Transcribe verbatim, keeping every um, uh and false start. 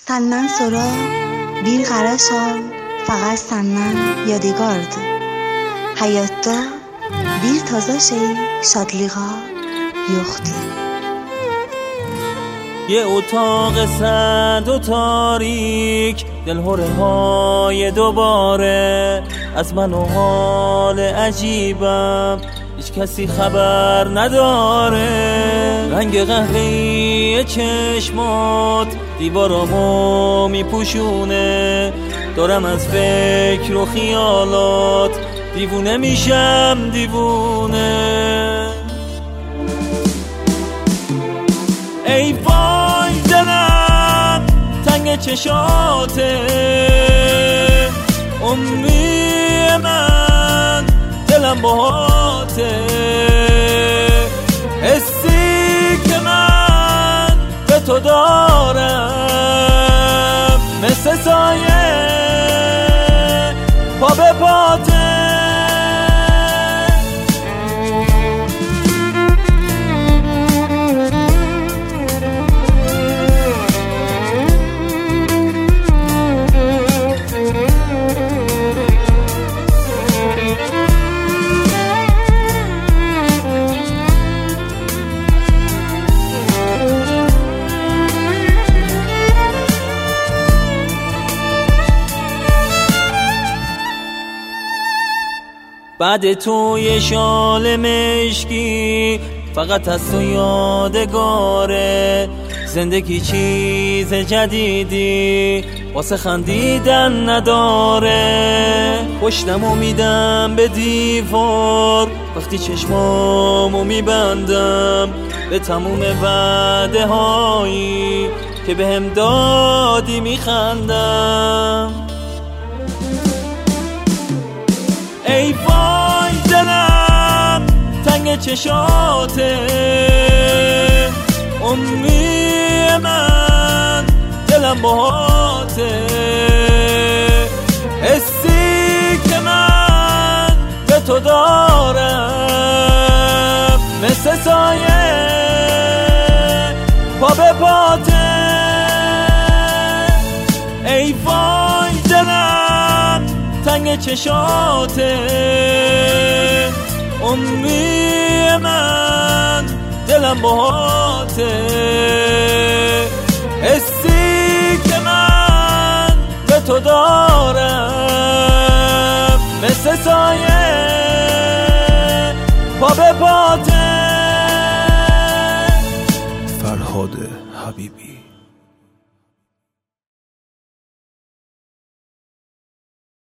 Senden sonra bir qaraş al, faqat senden yadigardı. Hayatda bir taza şey şadlığa yoktu. یه اتاق سرد و تاریک، دلهره های دوباره از من و حال عجیبم هیچ کسی خبر نداره. رنگ قهوه‌ای چشمات دیوارامو میپوشونه، دارم از فکر و خیالات دیوونه میشم دیوونه. ای وای دلم تنگ چشاته، امی من دلم باهاته، حسی که من به تو دارم مثل سایه پا به پاته. بعد تو یه شال مشکی فقط از تو یادگاره. زندگی چیز جدیدی واسه خندیدن نداره. پشتمو میدم به دیوار وقتی چشمامو میبندم به تموم وعده هایی که بهم دادی میخندم. ای وای دلم تنگ چشاته، امی من دلم باهاته، حسی که من به تو دارم مثل سایه پا به پاته. ای وای دلم تنگ چشاته، امی من دلم باهاته، حسی که من به تو دارم مثل سایه پا به پاته. فرهاد حبیبی.